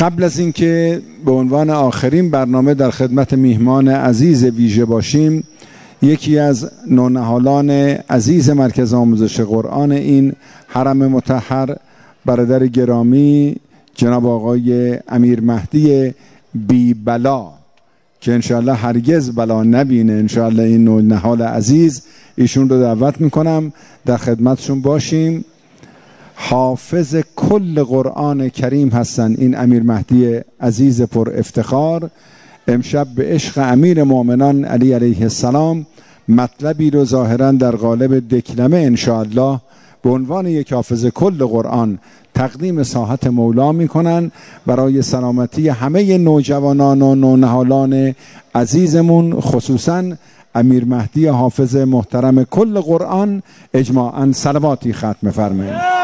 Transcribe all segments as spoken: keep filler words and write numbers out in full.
قبل از اینکه به عنوان آخرین برنامه در خدمت میهمان عزیز ویژه باشیم، یکی از نونهالان عزیز مرکز آموزش قرآن این حرم مطهر، برادر گرامی جناب آقای امیر مهدی بی بلا که انشاءالله هرگز بلا نبینه، انشاءالله این نونهال عزیز، ایشون رو دعوت میکنم در خدمتشون باشیم. حافظ کل قرآن کریم هستن این امیر مهدی عزیز پر افتخار. امشب به عشق امیر مؤمنان علی علیه السلام مطلبی رو ظاهرا در قالب دکلمه انشاءالله به عنوان یک حافظ کل قرآن تقدیم ساحت مولا میکنن برای سلامتی همه نوجوانان و نونهالان عزیزمون، خصوصا امیر مهدی حافظ محترم کل قرآن. اجماعاً صلواتی ختم فرمایید.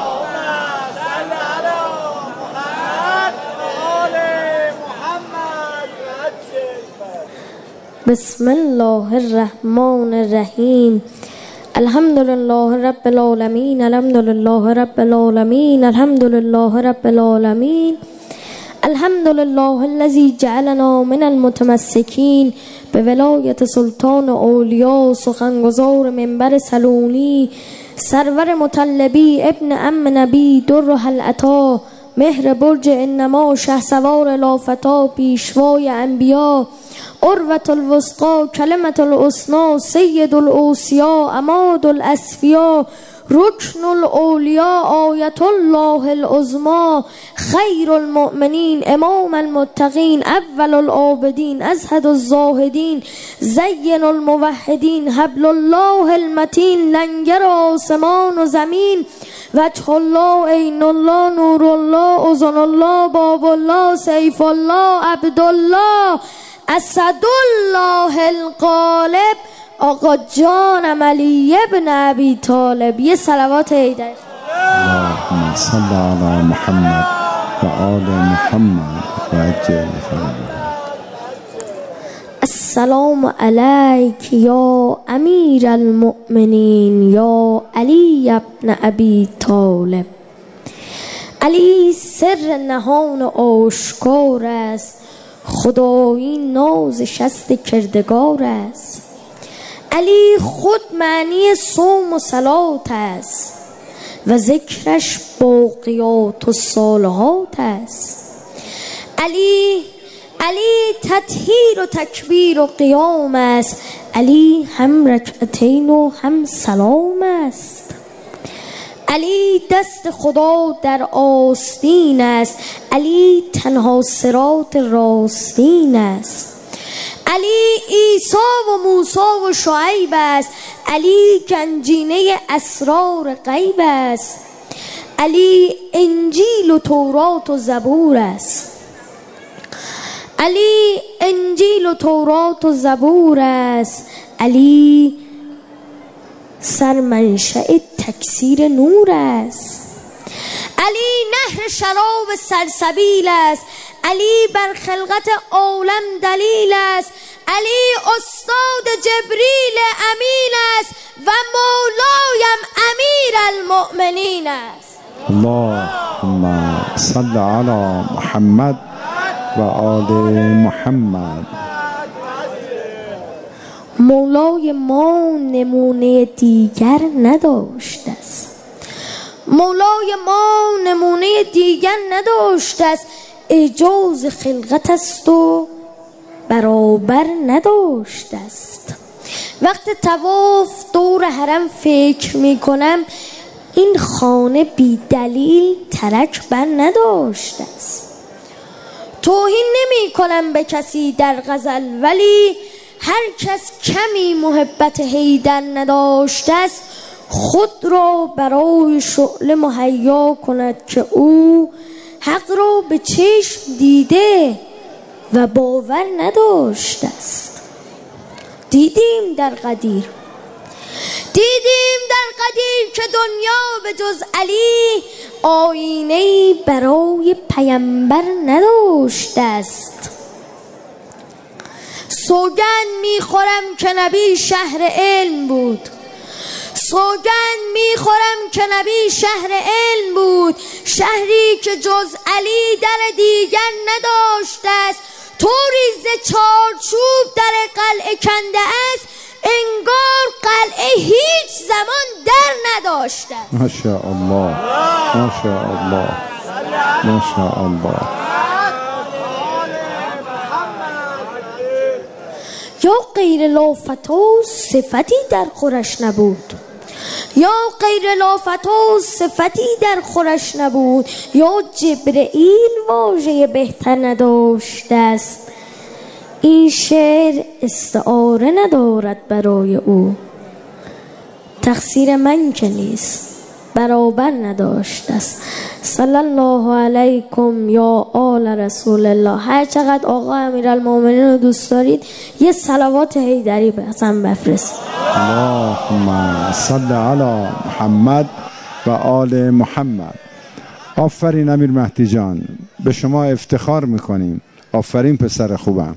بسم الله الرحمن الرحیم. الحمد لله رب العالمین، الحمد لله رب العالمین، الحمد لله رب العالمین، الحمد لله الذی جعلنا من المتمسکین به ولایت سلطان اولیاء، سخنگزار منبر سلونی، سرور مطلبی، ابن ام نبی، در العطا، مهر برج انما، شهسوار لافتا، پیشوای انبیا، عروة الوثقی، کلمة الحسنی، سید الاوصیا، عماد الاسفیا، رکن الاولیاء، آیت الله العظمی، خیر المؤمنین، امام المتقین، اول العابدین، ازهد الزاهدین، زین الموحدین، حبل الله المتین، لنگر آسمان و زمین، وجه الله، عین الله، نور الله، اذن الله، باب الله، سیف الله، عبدالله، اسد الله الغالب، آقا جانم علی ابن ابی طالب. یه صلوات عیدر. اللهم صل علی محمد و آل محمد و عجل فرجه. السلام علیک یا امیر المؤمنین یا علی ابن ابی طالب. علی سر نهان آشکار است، خدایی ناز شست کردگار است. علی خود معنی صوم و صلات است و ذکرش باقیات و صالحات است. علی علی تطهیر و تکبیر و قیام است. علی هم رکعتین و هم سلام است. علی دست خدا در آستین است. علی تنها صراط راستین است. علی عیسی و موسی و شعیب است. علی گنجینه اسرار غیب است. علی انجیل و تورات و زبور است. علی انجیل و تورات و زبور است. علی سرمنشأ تکثیر نور است. علی نهر شراب سلسبیل است. علی بر خلقت عالم دلیل است. علی استاد جبریل امین است و مولایم امیر المؤمنین است. اللهم صل علی محمد و آل محمد. مولای ما نمونه دیگر نداشته است. مولای ما نمونه دیگر نداشته است. اعجاز خلقت است و برابر نداشته است. وقت طواف دور حرم فکر می کنم این خانه بی دلیل ترک بر نداشته است. توهین نمی کنم به کسی در غزل، ولی هر کس کمی محبت حیدر نداشته است خود را برای شعله مهیا کند که او حق را به چشم دیده و باور نداشته است. دیدیم در قدیر دیدیم در قدیر که دنیا به جز علی آینه‌ای برای پیامبر نداشته است. سوگند میخورم که نبی شهر علم بود. سوگند میخورم که نبی شهر علم بود، شهری که جز علی در دیگر نداشته است. طوری ز چارچوب در قلعه کنده است، انگار قلعه هیچ زمان در نداشته. ماشاءالله ماشاءالله ماشاءالله. یا غیر لافتا صفتی در خورش نبود، یا غیر لافتا صفتی در خورش نبود، یا جبرئیل واژه بهتر نداشته است. این شعر استعاره ندارد برای او، تقصیر من که نیست، برابر نداشته است. صلی الله علیکم یا آل رسول الله. هر چقدر آقا امیرالمومنین رو دوست دارید یه صلوات حیدری بزن بفرست. اللهم صل علی محمد و آل محمد. آفرین امیر مهدی جان، به شما افتخار میکنیم. آفرین پسر خوبم.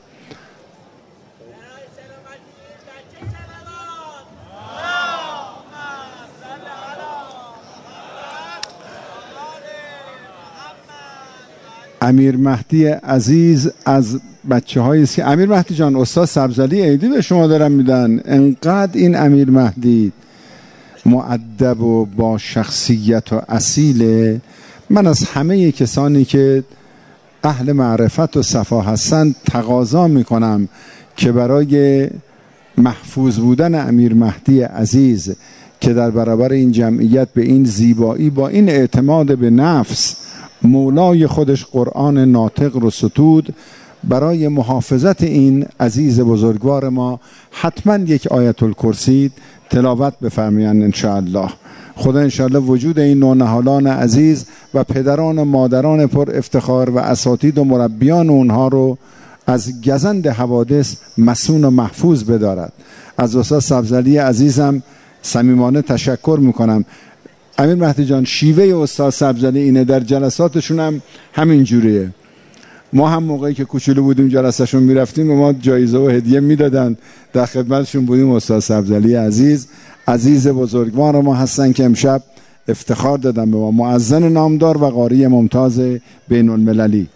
امیر مهدی عزیز از بچه های سی... امیر مهدی جان، استاد سبزعلی عیدی به شما دارن میدن. انقدر این امیر مهدی مؤدب و با شخصیت و اصیله. من از همه کسانی که اهل معرفت و صفا هستند تقاضا میکنم که برای محفوظ بودن امیر مهدی عزیز که در برابر این جمعیت به این زیبایی با این اعتماد به نفس مولای خودش قرآن ناطق رو ستود، برای محافظت این عزیز بزرگوار ما حتما یک آیت الکرسی تلاوت بفرمایند انشاءالله. خدا انشاءالله وجود این نونهالان عزیز و پدران و مادران پر افتخار و اساتید و مربیان اونها رو از گزند حوادث مسون و محفوظ بدارد. از استاد سبزعلی عزیزم صمیمانه تشکر میکنم. امیر مهدی جان، شیوه استاد سبزعلی اینه، در جلساتشون هم همین جوریه. ما هم موقعی که کوچولو بودیم جلسهشون میرفتیم و ما جایزه و هدیه میدادن، در خدمتشون بودیم. استاد سبزعلی عزیز عزیز بزرگوار ما هستن که امشب افتخار دادن به ما، مؤذن نامدار و قاری ممتاز بین المللی.